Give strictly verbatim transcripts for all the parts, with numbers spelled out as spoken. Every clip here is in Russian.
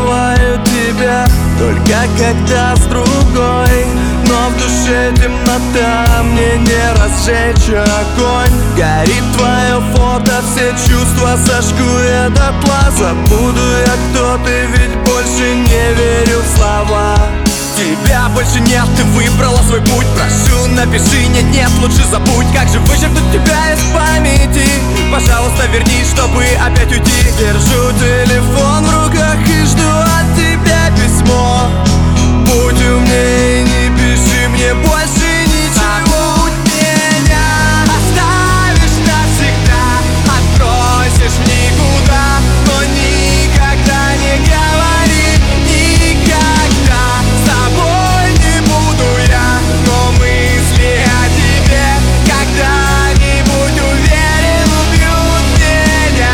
забываю тебя только когда с другой. Но в душе темнота, мне не разжечь огонь. Горит твое фото, все чувства сожгу я дотла. Забуду я, кто ты, ведь больше не верю в слова. Тебя больше нет, ты выбрала свой путь. Прошу, напиши, нет, нет, лучше забудь. Как же вычеркнуть тебя из памяти? Пожалуйста, вернись, чтобы опять уйти. Держу телефон в руках и жду от тебя письмо. Будь умнее, не пиши мне больше ничего. Забудь меня, оставишь навсегда, отбросишь в никуда, но никогда не говори, никогда. С тобой не буду я, но мысли о тебе когда-нибудь, уверен, убьют меня.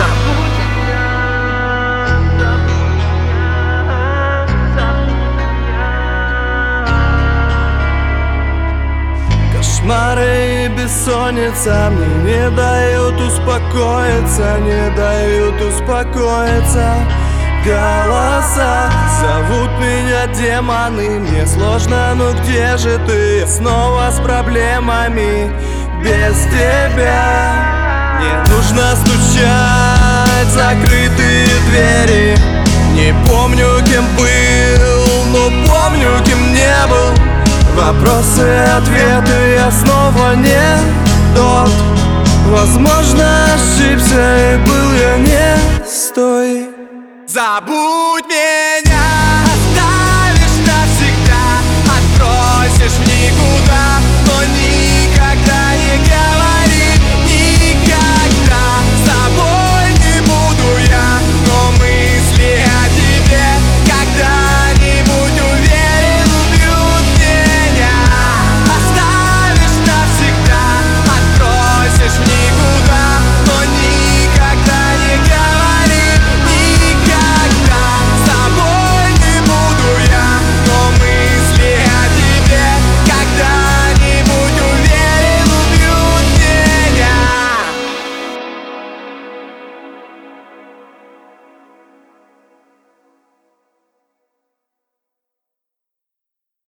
Кошмары и бессонница мне не дают успокоиться, не дают успокоиться. Голоса зовут меня демоны, мне сложно, но где же ты? Снова с проблемами, без тебя. Мне нужно стучать в закрытые двери. Не помню, кем был, но помню, кем не был. Вопросы и ответы, я снова не тот. Возможно, ошибся и был я не с той. Забудь меня.